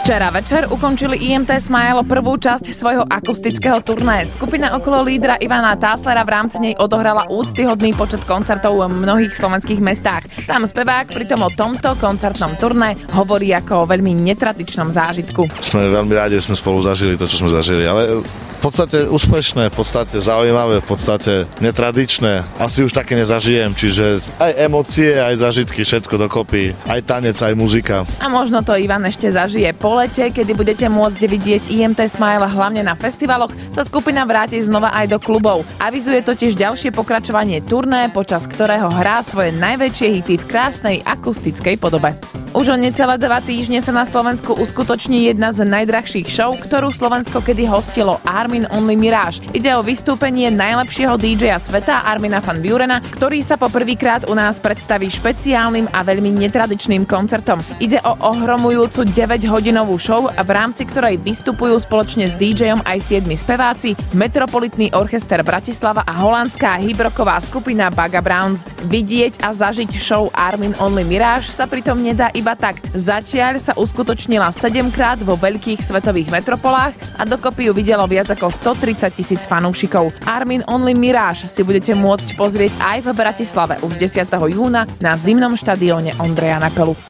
Včera večer ukončili IMT Smile prvú časť svojho akustického turné. Skupina okolo lídra Ivana Táslera v rámci nej odohrala úctyhodný počet koncertov v mnohých slovenských mestách. Sám spevák pritom o tomto koncertnom turné hovorí ako o veľmi netradičnom zážitku. Sme veľmi rádi, že sme spolu zažili to, čo sme zažili, ale v podstate úspešné, v podstate zaujímavé, v podstate netradičné. Asi už také nezažijem, čiže aj emócie, aj zážitky, všetko dokopy, aj tanec, aj muzika. A možno to Ivan ešte zažije po lete, kedy budete môcť vidieť IMT Smile hlavne na festivaloch, sa skupina vráti znova aj do klubov. Avizuje totiž ďalšie pokračovanie turné, počas ktorého hrá svoje najväčšie hity v krásnej akustickej podobe. Už o necelé 2 týždne sa na Slovensku uskutoční jedna z najdrahších show, ktorú Slovensko kedy hostilo, Armin Only Mirage. Ide o vystúpenie najlepšieho DJ-a sveta Armina van Burena, ktorý sa poprvýkrát u nás predstaví špeciálnym a veľmi netradičným koncertom. Ide o ohromujúcu 9-hodinovú show, v rámci ktorej vystupujú spoločne s DJom aj 7 speváci, Metropolitný orchester Bratislava a holandská hip-rocková skupina Baga Browns. Vidieť a zažiť show Armin Only Mirage sa pritom nedá iba tak. Zatiaľ sa uskutočnila 7-krát vo veľkých svetových metropolách a dokopy ju videlo viac ako 130 000 fanúšikov. Armin Only Mirage si budete môcť pozrieť aj v Bratislave už 10. júna na zimnom štadióne Ondreja Napelu.